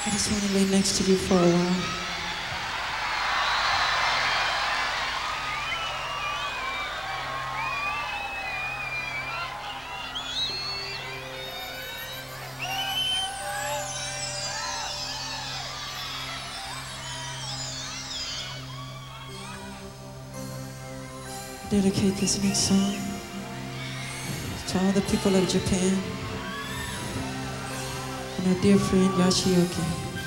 I just want to lay next to you for a while. I dedicate this next song to all the people of Japan and our dear friend Yoshioki.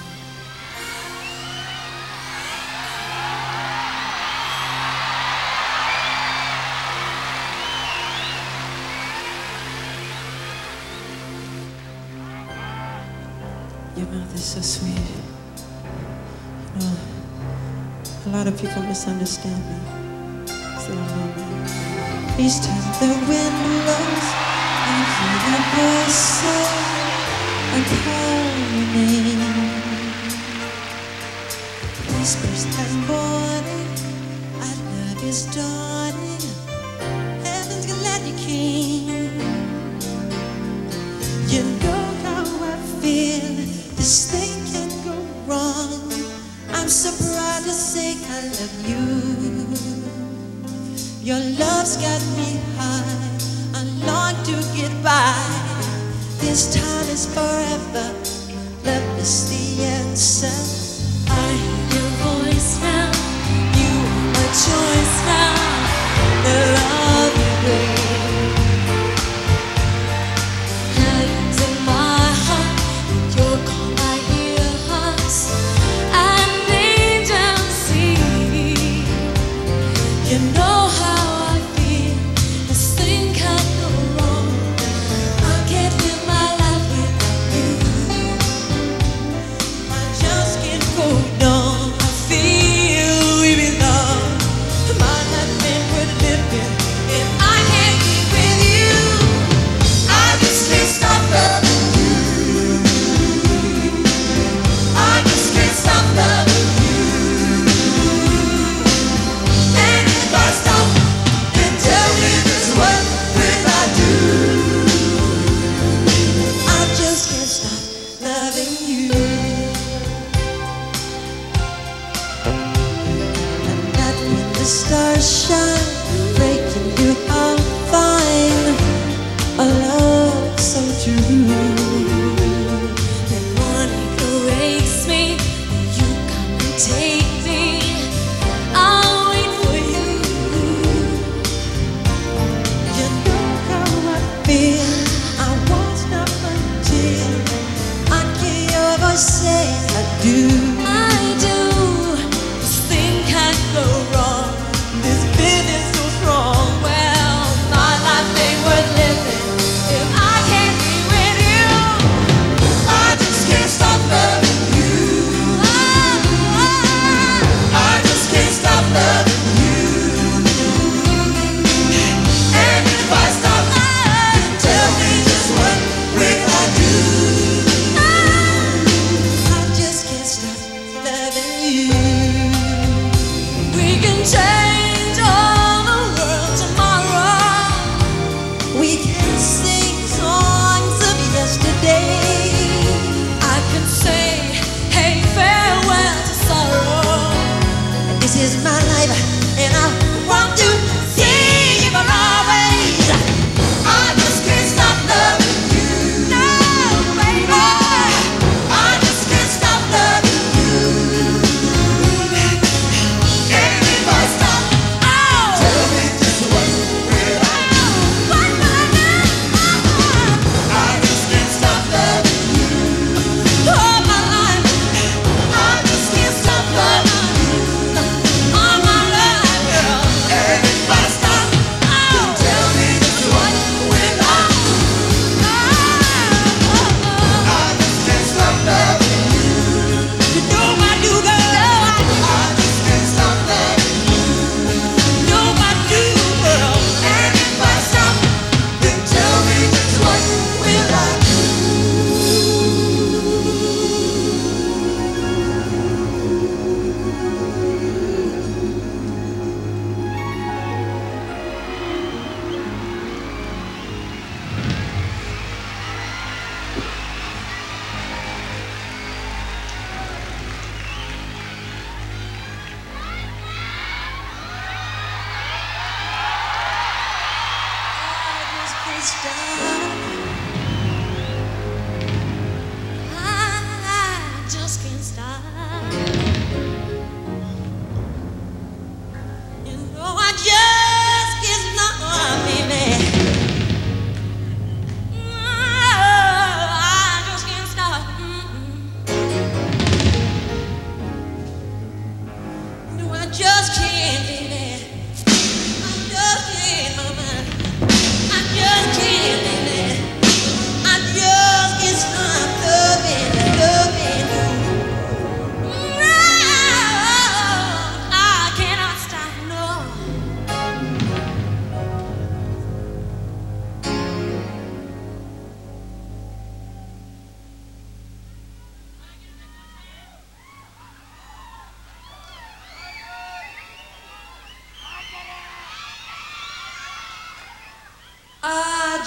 Your mouth is so sweet. You know, a lot of people misunderstand me. So they don't know me. Each time the wind blows, I hear that voice say, I call your name. Whispers that morning, I love is dawning. Heaven's glad you came. You know how I feel. This thing can't go wrong. I'm so proud to say I love you. Your love's got me high. I long to get by. This time is forever. Love is the answer. I hear your voice now. You are my choice now. The love you bring. Hands in my heart. Your call I hear hearts. And angels sing. You know how I feel. This thing can't go wrong. I can't live my life without you. I just can't go on. I feel we belong. My life ain't worth living if I can't be with you. I just can't stop loving you. I just can't stop loving you. And if I stop, then tell me this, what will I do? I just can't stop loving you. And that when the stars shine, breaking you I'll find a love so true. When morning awakes me, you come and take me. I'll wait for you. You know how I feel. I won't stop until I hear your voice say I do. I do. This thing can't go wrong. This feeling so strong. Well, my life ain't worth living if I can't be with you. I just can't stop loving you. I just can't stop loving you. And if I stop, then tell me just what will I do? I just can't stop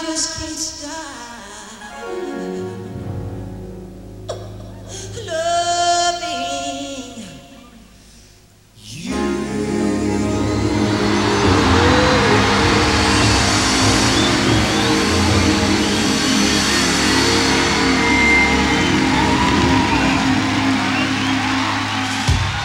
just can't stop.